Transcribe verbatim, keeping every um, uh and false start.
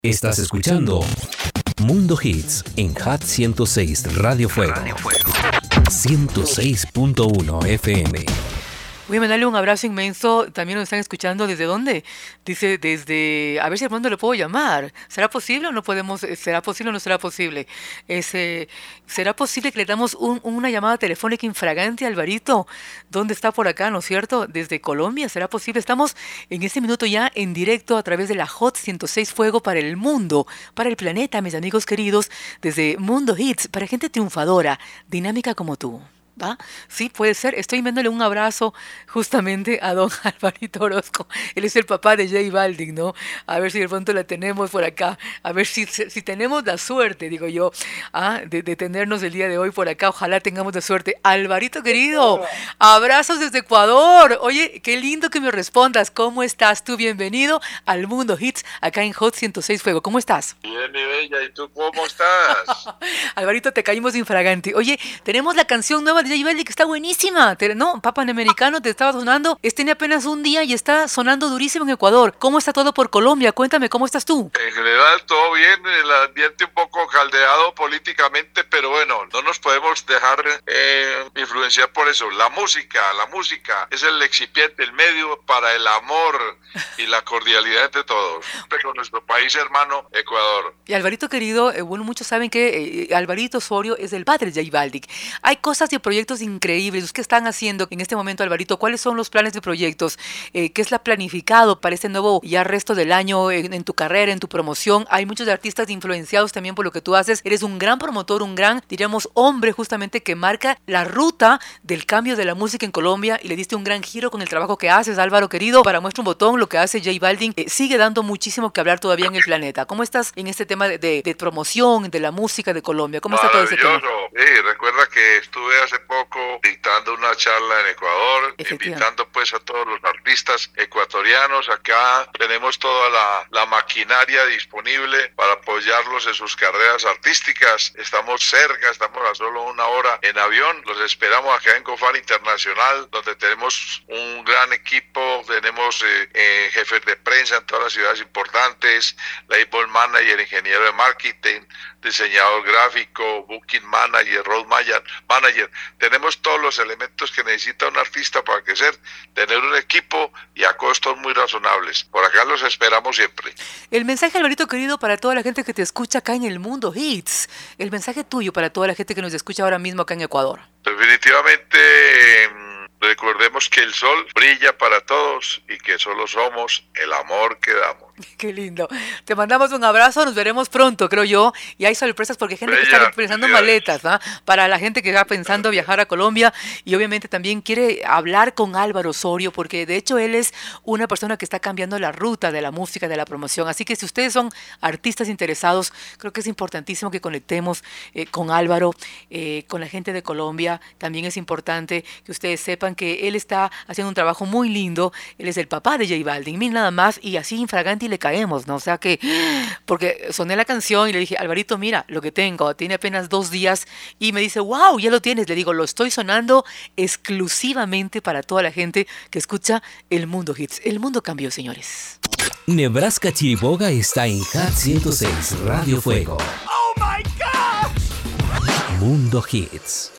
Estás escuchando Mundo Hits en Hot ciento seis Radio Fuego. Radio Fuego. ciento seis punto uno F M. Voy a mandarle un abrazo inmenso. También nos están escuchando. ¿Desde dónde? Dice desde... A ver si de pronto lo puedo llamar. ¿Será posible o no podemos? ¿Será posible o no será posible? Ese, ¿Será posible que le damos un, una llamada telefónica infragante a Alvarito? ¿Dónde está por acá, no es cierto? Desde Colombia. ¿Será posible? Estamos en este minuto ya en directo a través de la Hot ciento seis Fuego para el mundo, para el planeta, mis amigos queridos, desde Mundo Hits, para gente triunfadora, dinámica como tú. ¿Va? Sí, puede ser. Estoy enviándole un abrazo justamente a don Alvarito Orozco. Él es el papá de J Balvin, ¿no? A ver si de pronto la tenemos por acá. A ver si, si tenemos la suerte, digo yo, ¿ah? de, de tenernos el día de hoy por acá. Ojalá tengamos la suerte. Alvarito querido, abrazos desde Ecuador. Oye, qué lindo que me respondas. ¿Cómo estás tú? Bienvenido al Mundo Hits acá en Hot ciento seis Fuego. ¿Cómo estás? Bien, mi bella. ¿Y tú cómo estás? Alvarito, te caímos infragante. Oye, tenemos la canción nueva de J Balvin que está buenísima. No, Papa Panamericano te estaba sonando. Este tiene apenas un día y está sonando durísimo en Ecuador. ¿Cómo está todo por Colombia? Cuéntame, ¿cómo estás tú? En general todo bien, el ambiente un poco caldeado políticamente, pero bueno, no nos podemos dejar eh, influenciar por eso. La música, la música es el excipiente, el medio para el amor y la cordialidad entre todos. Con nuestro país hermano, Ecuador. Y Alvarito querido, eh, bueno, muchos saben que eh, Alvarito Osorio es el padre de J Balvin. Hay cosas y proyectos increíbles. ¿Qué están haciendo en este momento, Alvarito? ¿Cuáles son los planes de proyectos? Eh, ¿Qué es la planificado para este nuevo ya resto del año en, en tu carrera, en tu promoción? Hay muchos artistas influenciados también por lo que tú haces. Eres un gran promotor, un gran, diríamos, hombre justamente que marca la ruta del cambio de la música en Colombia y le diste un gran giro con el trabajo que haces, Álvaro querido. Para muestra un botón, lo que hace J Balvin eh, sigue dando muchísimo que hablar todavía en el planeta. ¿Cómo estás en este tema de, de, de promoción de la música de Colombia? ¿Cómo está todo ese tema? Sí, recuerda que estuve hace poco dictando una charla en Ecuador, invitando pues a todos los artistas ecuatorianos. Acá tenemos toda la, la maquinaria disponible para apoyarlos en sus carreras artísticas. Estamos cerca, estamos a solo una hora en avión. Los esperamos acá en Cofar Internacional, donde tenemos un gran equipo. Tenemos eh, eh, jefes de prensa en todas las ciudades importantes, label manager, ingeniero de marketing, diseñador gráfico, booking manager, road manager. Tenemos todos los elementos que necesita un artista para crecer, tener un equipo y a costos muy razonables. Por acá los esperamos siempre. El mensaje, Alvarito querido, para toda la gente que te escucha acá en el Mundo Hits. El mensaje tuyo para toda la gente que nos escucha ahora mismo acá en Ecuador. Definitivamente, recordemos que el sol brilla para todos y que solo somos el amor que damos. Qué lindo. Te mandamos un abrazo, nos veremos pronto, creo yo. Y hay sorpresas porque hay gente Bella, que está pensando en maletas, ¿ah? Para la gente que está pensando viajar a Colombia y obviamente también quiere hablar con Álvaro Osorio porque de hecho él es una persona que está cambiando la ruta de la música, de la promoción. Así que si ustedes son artistas interesados, creo que es importantísimo que conectemos eh, con Álvaro, eh, con la gente de Colombia. También es importante que ustedes sepan que él está haciendo un trabajo muy lindo. Él es el papá de J Balvin, mil nada más, y así infragante y le caemos, ¿no? O sea que, porque soné la canción y le dije, Alvarito, mira, lo que tengo, tiene apenas dos días, y me dice, wow, ya lo tienes. Le digo, lo estoy sonando exclusivamente para toda la gente que escucha el Mundo Hits. El mundo cambió, señores. Nebraska Chiriboga está en Hot ciento seis Radio Fuego. Oh my God. Mundo Hits.